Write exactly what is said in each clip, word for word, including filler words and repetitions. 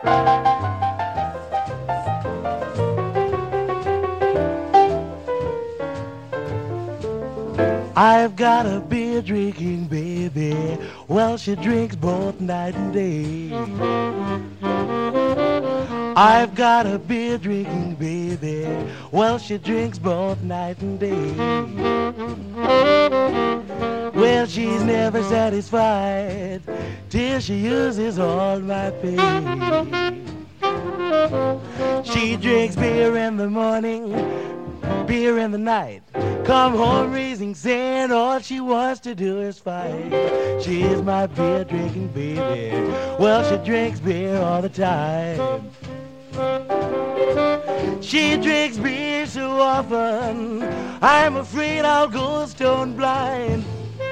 I've got a beer drinking baby. Well, she drinks both night and day. I've got a beer drinking baby. Well, she drinks both night and day. Well, she's never satisfied till she uses all my pay. She drinks beer in the morning, beer in the night. Come home raising sand, all she wants to do is fight. She's my beer drinking baby. Well, she drinks beer all the time. She drinks beer so often, I'm afraid I'll go stone blind.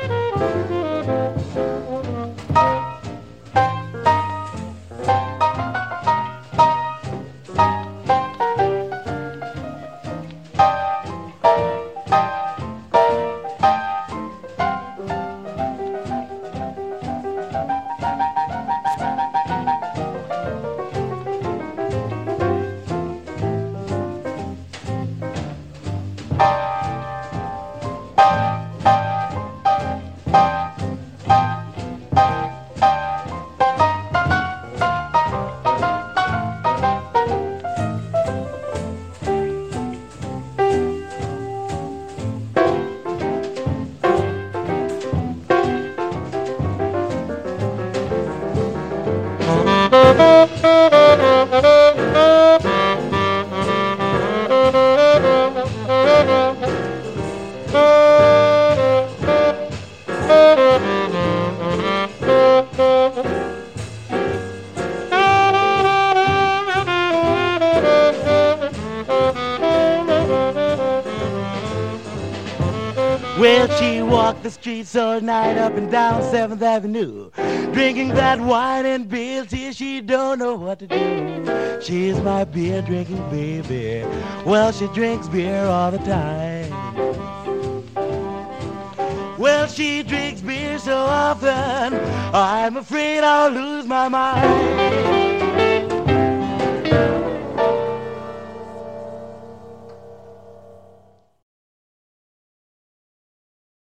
Well, she walked the streets all night up and down seventh Avenue, drinking that wine and beer till she don't know what to do. She's my beer drinking baby. Well, she drinks beer all the time. Well, she drinks beer so often, I'm afraid I'll lose my mind.